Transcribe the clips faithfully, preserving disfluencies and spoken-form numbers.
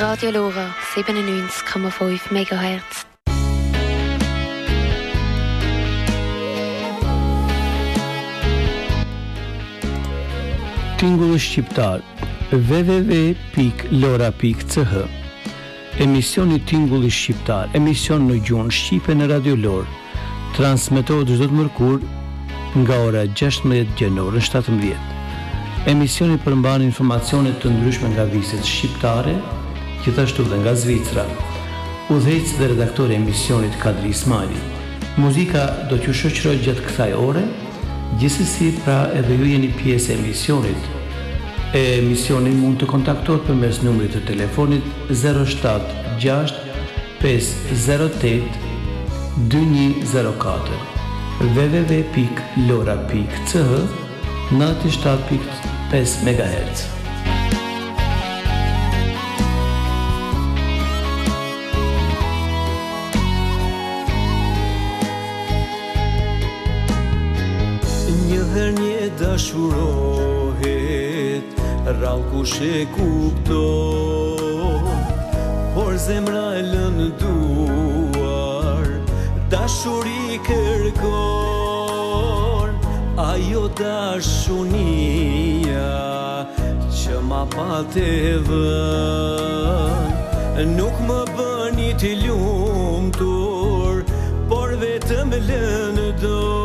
Radio Lora siebenundneunzig Komma fünf Megahertz. Tingulli shqiptar w w w pikë lora pikë c h. Emisioni Tingulli shqiptar, emision në gjuhën shqipe në Radio Lor, transmetohet çdo të mërkurë nga ora gjashtëmbëdhjetë deri në orën shtatëmbëdhjetë. Emisioni përmban informacione të ndryshme nga vizet shqiptare, gjithashtu dhe nga Zvicra. Udhëheqës dhe redaktori i emisionit Kadri Ismaili. Muzika do t'ju shoqëroj gjatë kësaj ore, gjithsesi pra edhe ju jeni pjesë e emisionit. E emisionin mund të kontaktohet përmes numrit të telefonit zero shtat gjasht pesë zero tet dy një zero katër w w w pikë lora pikë c h nëntëdhjetë e shtat pikë pesë megahertz. Njëherë një dashurohet, rallë kush e kupton, por zemra e lënë duar, dashuri kërkon, ajo dashunia që ma pate vën, nuk më bëni të lumtur, por vetëm lënë dorë.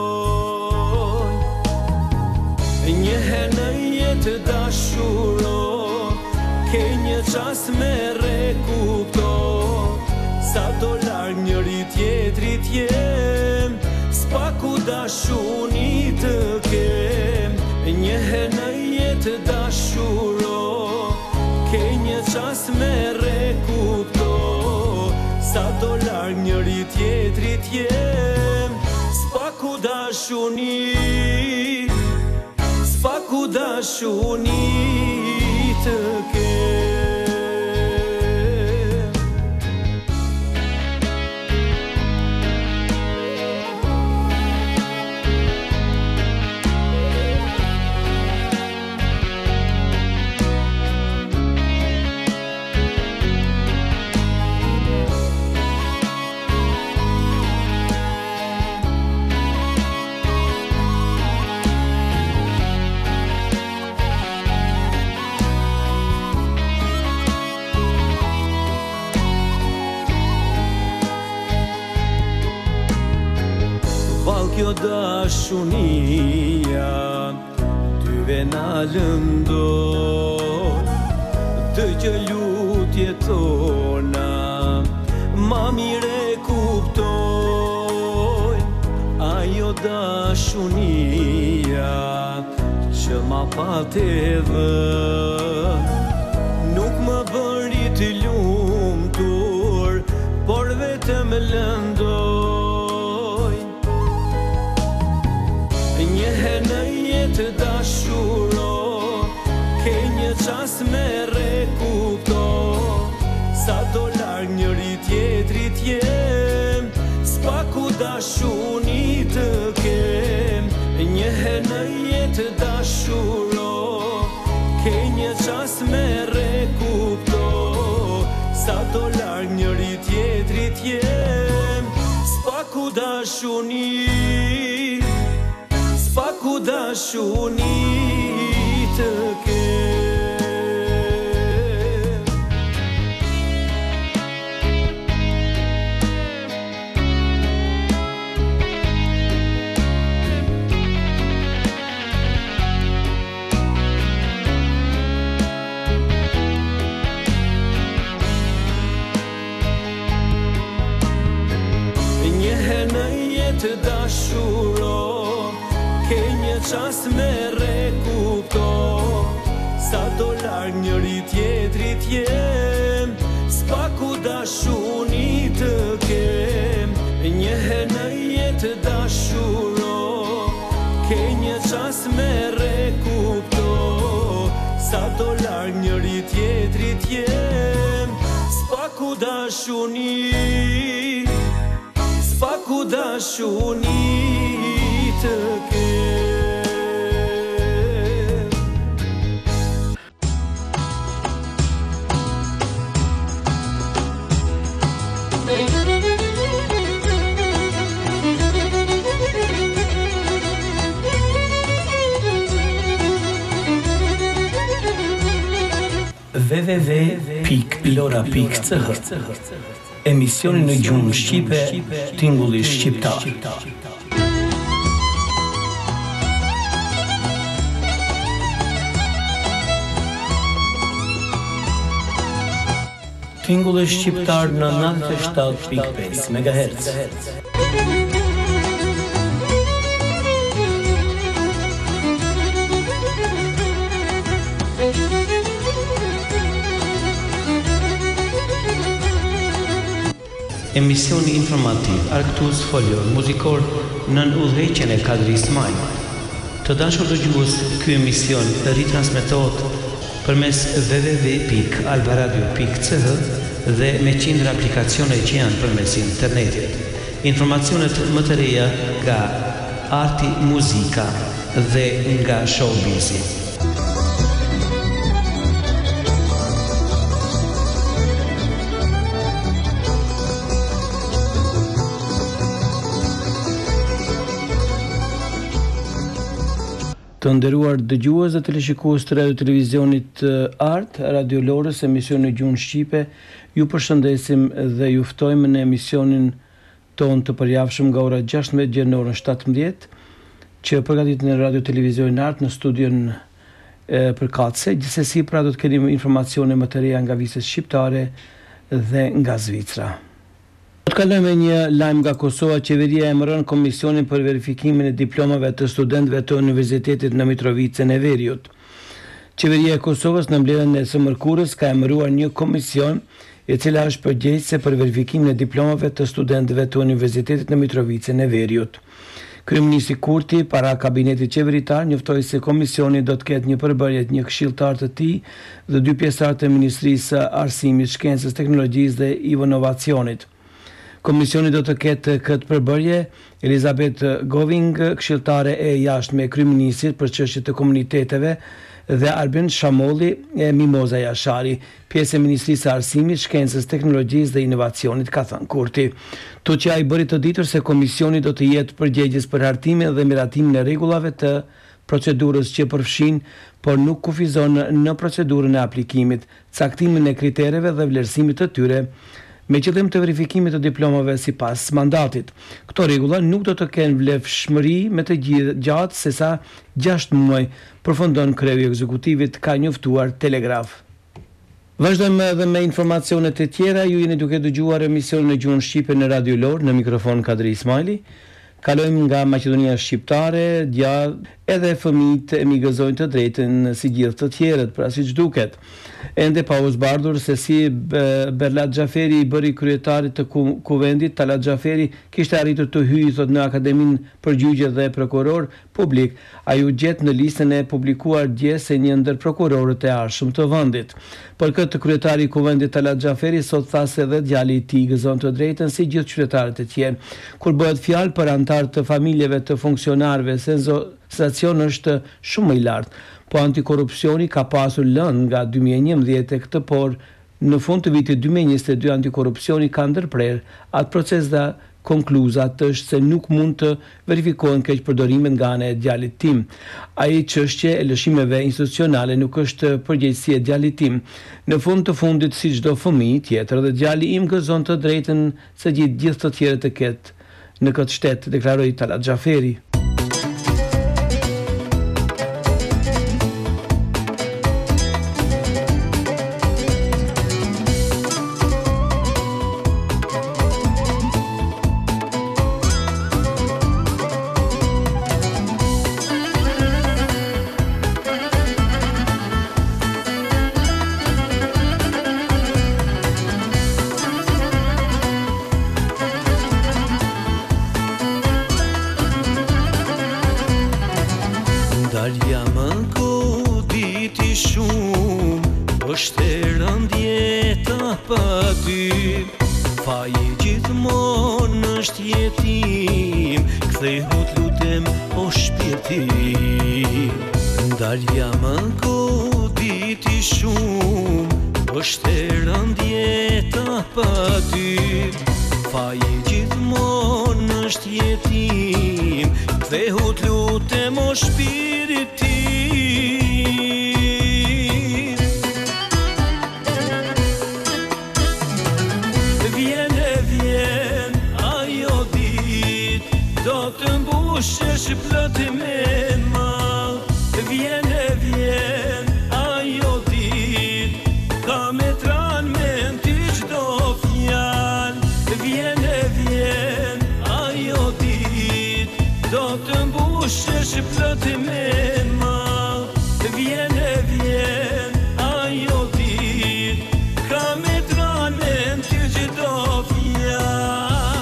Njëherë në jetë dashuro, ke një qas me rekupto, sa do larg njëri tjetrit jem, s'paku dashuni të kem. Njëherë në jetë dashuro, ke një qas me rekupto, sa do larg njëri tjetrit jem, s'paku dashuni, s'paku dashuni të kem. Kjo dashunia tyve na lëndon, të gjë lutje tona ma mire kuptojnë, ajo dashunia që ma pate vën, nuk më bëri të lumtur, por vetëm lëndon. Njëherë në jetë dashuro, ke një qas me rekupto, sa do larg njëri tjetrit jem, s'paku dashuni të kem. Njëherë në jetë dashuro, ke një qas me rekupto, sa do larg njëri tjetrit jem, s'paku dashuni, s'paku dashuni të kem. Njëherë në jetë dashuro, ke një qas me rekupto, sa do larg njëri tjetrit jem, s'paku dashuni të kem. Njëherë në jetë dashuro, ke një qas me rekupto, sa do larg njëri tjetrit jem, s'paku dashuni, s'paku dashuni të kem. w w w pikë lora pikë c h. Emisioni në gjuhën shqipe, Tingulli shqiptar. Tingulli shqiptar në nëntëdhjetë e shtatë pikë pesë megahertz. Emisioni informativ, argëtues folor, muzikor nën udhëheqjen e Kadri Ismail. Të dashur dëgjues, ky emision ritransmetohet përmes w w w pikë albaradio pikë c h dhe me qindra aplikacione që janë përmes internetit. Informacionet më të reja nga arti, muzika dhe nga showbizi. Të nderuar dëgjues dhe teleshikues të radio televizionit Art, Radio Lorës, emision në gjuhën shqipe, ju përshëndesim dhe ju ftojmë në emisionin ton të përjavshëm nga ora gjashtëmbëdhjetë deri në orën shtatëmbëdhjetë, që përgatitet në Radio Televizionin Art në studion e përkatëse. Gjithsesi pra do të kemi informacione më të reja nga vizet shqiptare dhe nga Zvicra. Do të kalojmë një lajm nga Kosova. Qeveria emëron komisionin për verifikimin e diplomave të studentëve të Universitetit në Mitrovicën e Veriut. Qeveria e Kosovës në mbledhjen e së mërkurës ka emëruar një komision e cila është përgjegjëse për verifikimin e diplomave të studentëve të Universitetit në Mitrovicën e Veriut. Kryeministri Kurti, para kabinetit qeveritar, njoftoi se komisioni do të ketë një përbërje të një këshilltar të tij dhe dy pjesëtar të Ministrisë së Arsimit, Shkencës, Teknologjisë dhe Inovacionit. Komisioni do të ketë këtë përbërje Elizabeth Goving, këshilltare e jashtme e kryeministrit për çështje të komuniteteve, dhe Arben Shamolli e Mimoza Jashari, pjesë e Ministrisë së Arsimit, Shkencës, Teknologjisë dhe Inovacionit, ka thënë Kurti. To që ai bëri të ditur se komisioni do të jetë përgjegjës për hartimin dhe miratimin e rregullave të procedurës që përfshin, por nuk kufizon në procedurën e aplikimit, caktimin e kritereve dhe vlerësimit të tyre, me qëllim të verifikimit të diplomave sipas mandatit. Këto rregulla nuk do të kenë vlefshmëri me të gjatë se sa gjashtë muaj, përfundon kreu i ekzekutivit, ka njoftuar Telegraf. Vazhdojmë edhe me informacionet e tjera. Ju jeni duke dëgjuar emisionin në gjuhën shqipe në Radio Lor, në mikrofon Kadri Ismaili. Kalojmë nga Maqedonia Shqiptare, djathtë edhe fëmijët e migëzojnë të drejtën si gjithë të tjerët, pra siç duket. Ende pa u zbardhur se si Berlat Xhaferi i bëri kryetarit të kuvendit. Talat Xhaferi kishte arritur të hyjë thot në Akademinë për gjyqje dhe prokuror publik. Ai u gjet në listën e publikuar dje se një ndër prokurorët e arshëm të vendit. Për këtë kryetari i kuvendit Talat Xhaferi sot tha se edhe djali i tij gëzon të drejtën si gjithë qytetarët e tjerë. Kur bëhet fjalë për antar të familjeve të funksionarëve, sensacioni është shumë i lartë. Po antikorrupsioni ka pasur lënë nga dy mijë e njëmbëdhjetë e këtë, por në fund të vitit dy mijë e njëzet e dy antikorrupsioni ka ndërprer atë proces dhe konkluzat është se nuk mund të verifikohen keqpërdorimet nga ana e djalit tim. Ai çështje e lëshimeve institucionale nuk është përgjegjësi e djalit tim. Në fund të fundit, si çdo fëmijë tjetër, dhe djali im gëzon të drejtën se gjithë gjithë të tjerët të ketë në këtë shtet, deklaroi Talat Xhaferi. Dalja më goditi shumë, është e rëndjeta pa ty. Faji gjithmonë është jetim, kthehu t'lutem o shpirti. Dalja më goditi shumë, është e rëndjeta pa ty. Faji gjithmonë është jetim, kthehu t'lutem o shpirti. është plot me ma, vjen e vjen ajo dit, ka me tranen ty gjitho fjalë.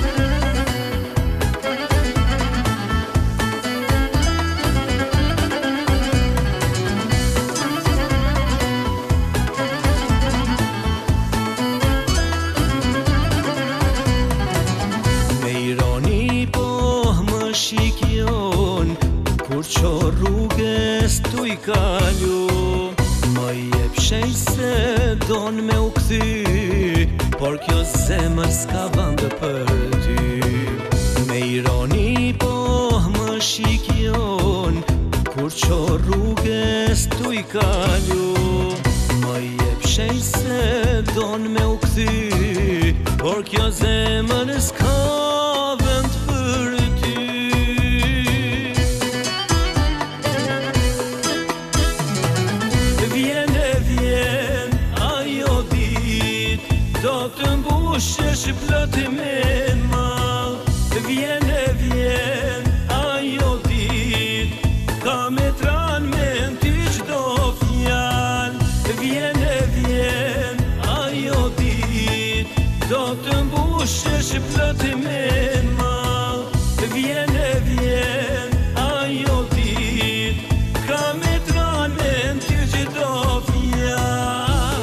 Me ironi po më shikjon, kur qo rrugës tu i kalu, më jep shenj se don me u kthy, por kjo zemër s'ka vend për ty. Me ironi po më shikjon, kur qo rrugës tu i kalu, më jep shenj se don me u kthy, por kjo zemër s'ka vend për ty. Vjen e vjen ajo dit, do të mbushesh plot me ma, vjen e vjen ajo dit, ka me tran me ty çdo fjal. Vjen e vjen ajo dit, do të mbushesh plot me ma, vjen e vjen ajo dit, ka me tran me ty çdo fjal.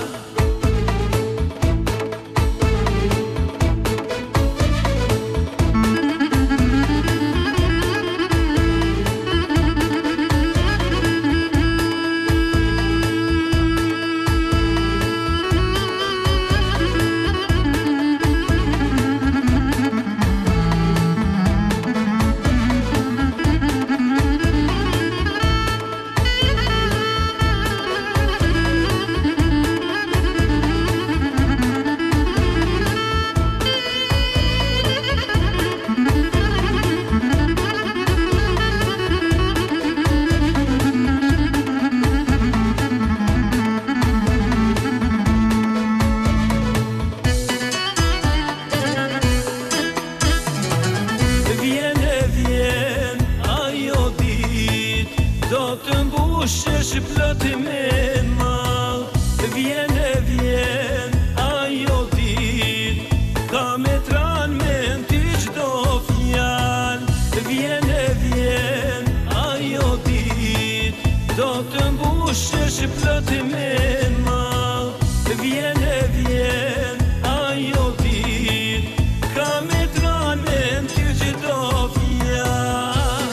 Vjen e vjen ajo dit, do të mbushesh plot me ma, vjen e vjen ajo dit, ka me tran me ty çdo fjal. Vjen e vjen ajo dit, do të mbushesh plot me ma, vjen e vjen ajo dit, ka me tran me ty çdo fjal.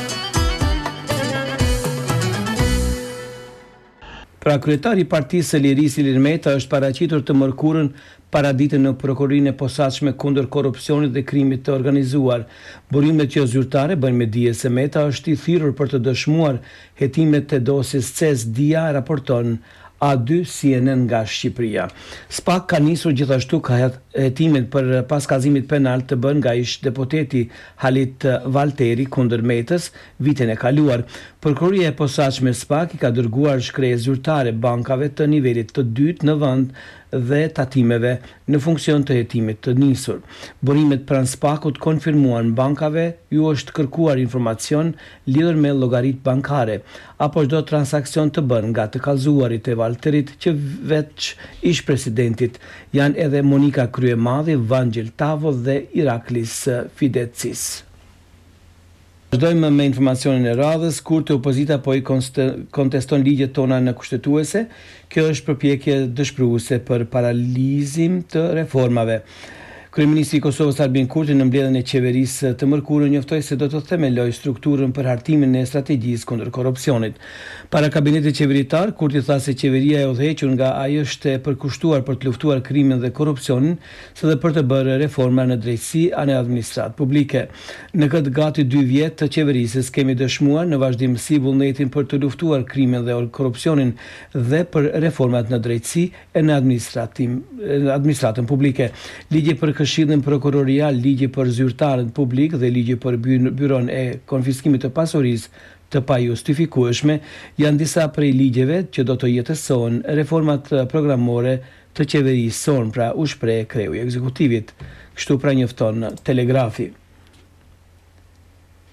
Pra kryetari i Partisë së Lirisë Ilir Meta është paraqitur të mërkurën paraditën në prokurorinë e posaçme kundër korrupsionit dhe krimit të organizuar. Burimet jo zyrtare bëjnë me dije se Meta është i thirrur për të dëshmuar hetimet e dosjes Ces Dia, raporton A dy C N N nga Shqipëria. SPAK ka nisur gjithashtu ka hetimet për paskazimit penal të bën nga ish deputeti Halit Valteri kundër Metës vitin e kaluar. Prokuroria e posaçme SPAK i ka dërguar shkresë zyrtare bankave të nivelit të dytë në vend dhe tatimeve në funksion të hetimit të nisur. Burimet pranë SPAK-ut konfirmuan bankave ju është kërkuar informacion lidhur me llogaritë bankare apo çdo transakcion të bën nga të kallëzuarit e Valterit që veç ish presidentit janë edhe Monika Kryemadhi, Vangel Tavo dhe Iraklis Fidetsis. Vazhdojmë me informacionin e radhës. Kurti opozita po i konteston ligjet tona në kushtetuese. Kjo është përpjekje dëshpëruese për paralizim të reformave. Kryeministri i Kosovës Albin Kurti në mbledhjen e qeverisë të mërkurën njoftoi se do të themeloj strukturën për hartimin e strategjisë kundër korrupsionit. Para kabinetit qeveritar, Kurti tha se qeveria e udhëhequr nga ai është e përkushtuar për të luftuar krimin dhe korrupsionin, së dhe për të bërë reforma në drejtësi anë administratë publike. Në këtë gati dy vjet të qeverisës kemi dëshmuar në vazhdimsi vullnetin për të luftuar krimin dhe korrupsionin dhe për reformat në drejtësi e në administratën publike. Ligji për Këshillin prokurorial, ligji për zyrtarët publik dhe ligji për byron e konfiskimit të pasurisë të pajustifikueshme janë disa prej ligjeve që do të jetësojnë reformat programore të qeverisë sonë, pra u shpreh kreu i ekzekutivit. Kështu pra njofton Telegrafi.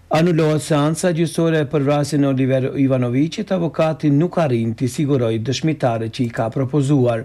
Anullohet seanca gjyqësore për vrasjen e Oliver Ivanovicit, avokati nuk arrin të sigurojë dëshmitarët që i ka propozuar.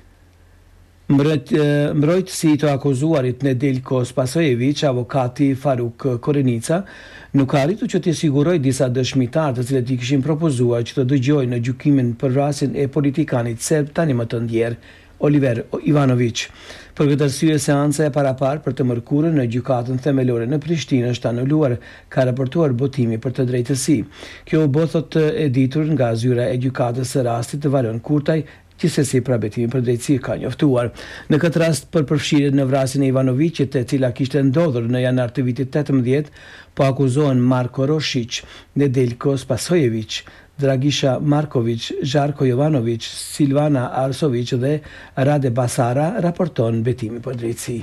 Mbrojtësi të akuzuarit Nedeljko Spasojevic, avokati Faruk Korenica, nuk arritu që të sigurojë disa dëshmitarë të cilët i kishin propozuar që të dëgjojnë në gjykimin për vrasjen e politikanit serb tani më të ndjer, Oliver Ivanovic. Për këtë arsye, seanca e paraparë për të mërkurën në gjykatën themelore në Prishtinë është anuluar, ka raportuar Botimi për të drejtësi. Kjo u bë, thotë e ditur nga zyra e gjykatës së rastit të Valon Kurtaj, gjithsesi pra Betimi për drejtësi ka njoftuar. Në këtë rast për përfshirjen në vrasjen e Ivanovicit, e cila kishte ndodhur në janar të vitit tetëmbëdhjetë, po akuzohen Marko Roshic, Nedeljko Spasojevic, Dragisha Markovic, Žarko Jovanovic, Silvana Arsovic dhe Rade Basara, raporton Betimi për drejtësi.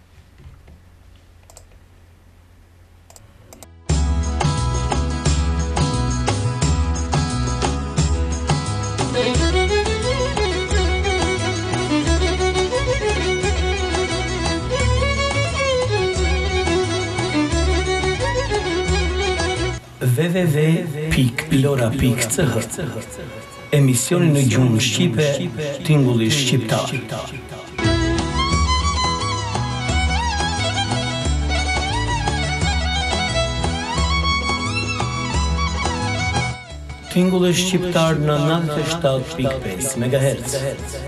w w w pikë lora pikë c h Emisioni në gjuhën shqipe, tingulli shqiptar. Tingulli shqiptar në nëntëdhjetë e shtatë pikë pesë megahertz.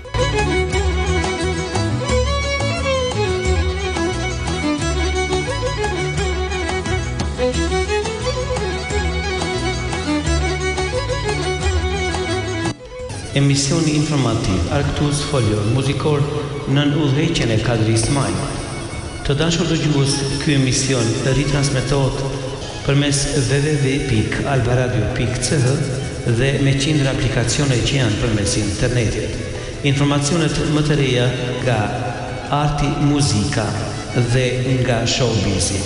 Emisioni informativ, argëtues folor muzikor nën udhëheqjen e Kadri Ismail. Të dashur dëgjues, ky emision ritransmetohet përmes w w w pikë albaradio pikë c h dhe me qindra aplikacione që janë përmes internetit. Informacionet më të reja nga arti, muzika dhe nga showbizi.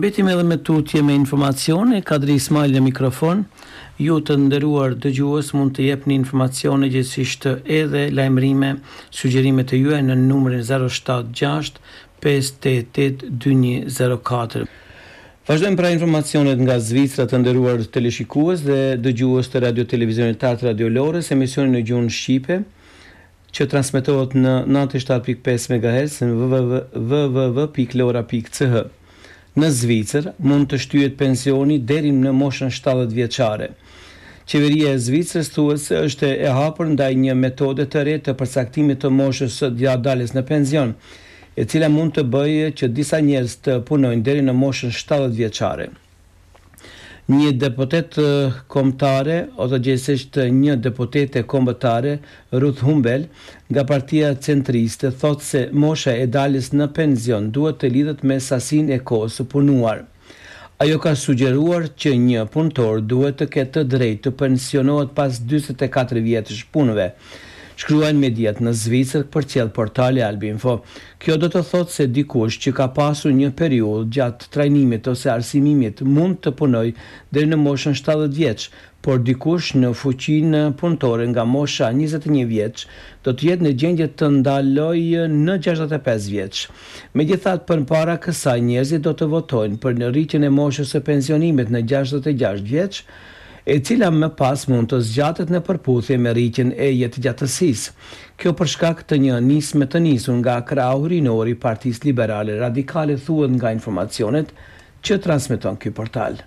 Betim edhe me tutje me informacione, Kadri Ismail në mikrofon. Ju të nderuar dëgjues mund të jepni informacione gjithsesi edhe lajmërime, sugjerime të juaja në numrin zero shtat gjasht pesë tetë tetë dy një zero katër. Vazhdojmë pra informacionet nga Zvicra, të nderuar teleshikues dhe dëgjues të Radio Televizionit Tart Radio Lores, emisioni në gjuhën shqipe që transmetohet në nëntëdhjetë e shtatë pikë pesë megahertz në w w w pikë lora pikë c h. Në Zvicër mund të shtyhet pensioni deri në moshën shtatëdhjetë vjeçare. Qeveria e Zvicrës thuhet se është e hapur ndaj një metode të re të përcaktimit të moshës së daljes në pension, e cila mund të bëjë që disa njerëz të punojnë deri në moshën shtatëdhjetë vjeçare. Një deputet kombëtare, ose gjithsesi një deputete kombëtare, Ruth Humbel, nga Partia Centriste, thotë se mosha e daljes në pension duhet të lidhet me sasinë e kohës së punuar. Ajo ka sugjeruar që një punëtor duhet të ketë të drejtë të pensionohet pas njëzet e katër vjetësh punëve. Shkruajnë mediat në Zvicër përcjell portali Albinfo. Kjo do të thotë se dikush që ka pasur një periudhë gjatë trajnimit ose arsimimit mund të punojë deri në moshën shtatëdhjetë vjeç, por dikush në fuqinë punëtore nga mosha njëzet e një vjeç do të jetë në gjendje të ndalojë në gjashtëdhjetë e pesë vjeç. Megjithatë, përpara kësaj njerëzit do të votojnë për në rritjen e moshës së pensionimit në gjashtëdhjetë e gjashtë vjeç, e cila më pas mund të zgjatet në përputhje me rritjen e jetëgjatësisë. Kjo për shkak të një nisme të nisur nga krahu rinor i Partisë Liberale Radikale, thuhet nga informacionet që transmeton ky portal.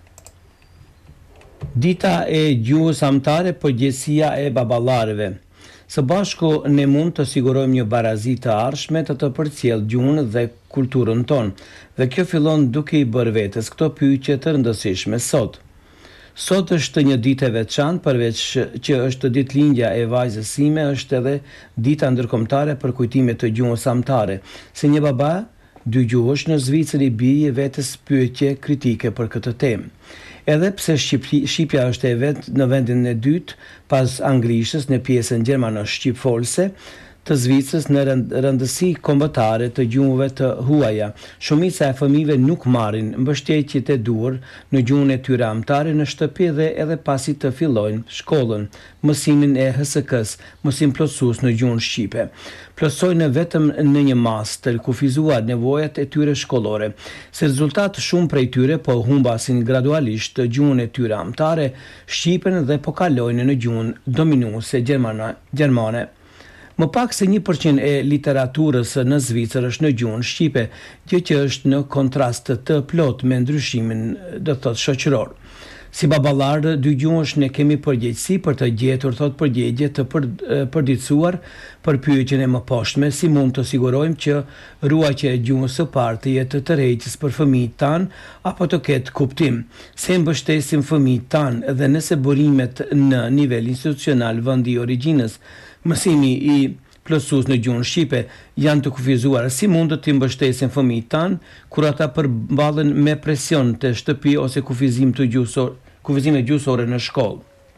Dita e gjuhës amtare, përgjegjësia e baballarëve. Së bashku ne mund të sigurojmë një barazi të ardhshme të të përcjell gjuhën dhe kulturën tonë, dhe kjo fillon duke i bërë vetes këto pyetje të rëndësishme sot. Sot është një ditë e veçantë, përveç që është ditëlindja e vajzës sime, është edhe dita ndërkombëtare për kujtimin të gjuhës amtare. Si një baba dy gjuhësh në Zvicër i bie vetes pyetje kritike për këtë temë. Edhe pse shqipja është e vet në vendin e dytë pas anglishtes në pjesën gjermano-shqipfolse të Zvicrës në rëndësi kombëtare të gjuhëve të huaja, shumica e fëmijëve nuk marrin mbështetjet e duhur në gjuhën e tyre amtare në shtëpi dhe edhe pasi të fillojnë shkollën, mësimin e H S K-s, mësim plotësues në gjuhën shqipe. Plotësojnë vetëm në një mas të kufizuar nevojat e tyre shkollore. Si rezultat, shumë prej tyre po humbasin gradualisht të gjuhën e tyre amtare, shqipen dhe po kalojnë në gjuhën dominuese gjermane. Më pak se një përqind e literaturës në Zvicër është në gjuhën shqipe, gjë që është në kontrast të plot me ndryshimin, do thotë, shoqëror. Si baballar dy gjuhësh ne kemi përgjegjësi për të gjetur thot përgjigje të për, përditësuar për pyetjen e mëposhtme, si mund të sigurojmë që ruajtja e gjuhës së parë të jetë të tërheqës për fëmijët tanë apo të ketë kuptim, se mbështesim fëmijët tanë dhe nëse burimet në nivel institucional vendi i origjinës, mësimi i plotësues në gjuhën shqipe janë të kufizuar, si mund të mbështesin fëmijët tanë kur ata përballen me presion të shtëpi ose kufizim të gjuhësor, kufizime gjuhësore në shkollë.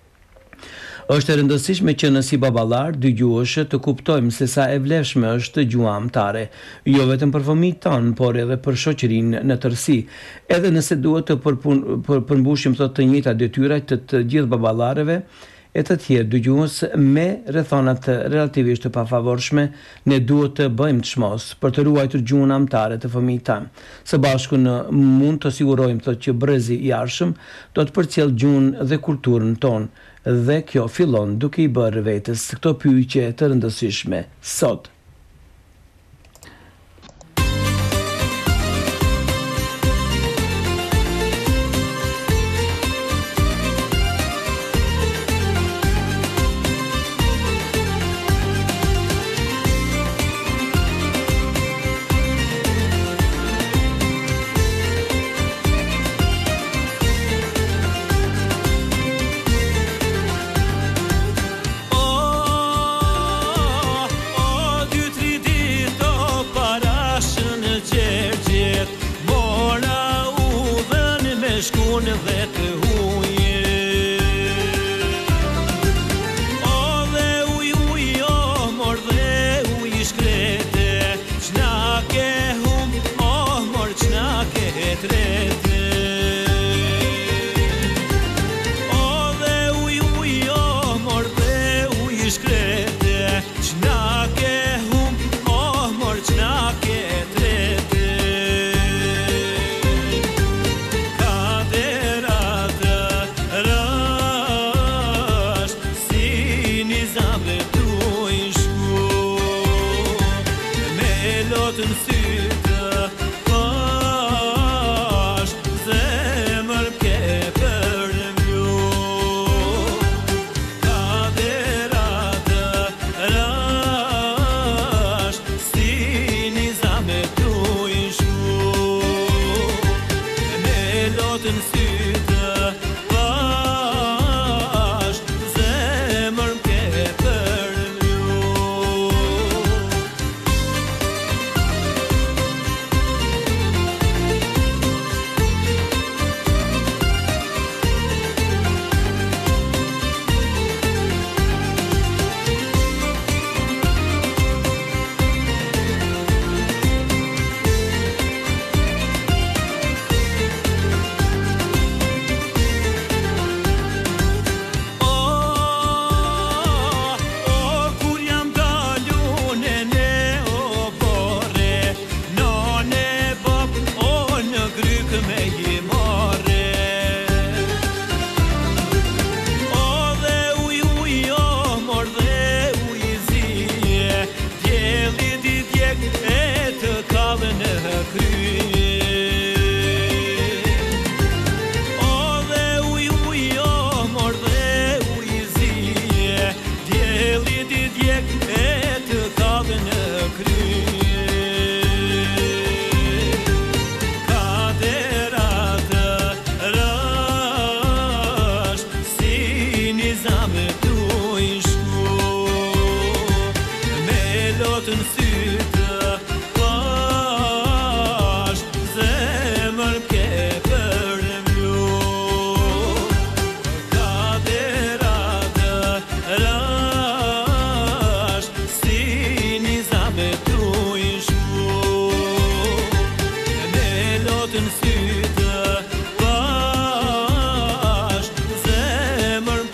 Është e rëndësishme që në si baballar dy gjuhësh të kuptojmë se sa e vlefshme është gjuha amtare, jo vetëm për fëmijët tanë, por edhe për shoqërinë në tërësi. Edhe nëse duhet të përpun, për, përmbushim të të njëjta detyra të të gjithë baballarëve e të tjerë dy gjuhës me rrethonat relativisht të pafavorshme, ne duhet të bëjmë çmos për të ruajtur gjuhën amtare të fëmijët tanë. Së bashku në mund të sigurojmë thotë që brezi i ardhshëm do të përcjell gjuhën dhe kulturën tonë, dhe kjo fillon duke i bërë vetes këto pyetje të rëndësishme sot.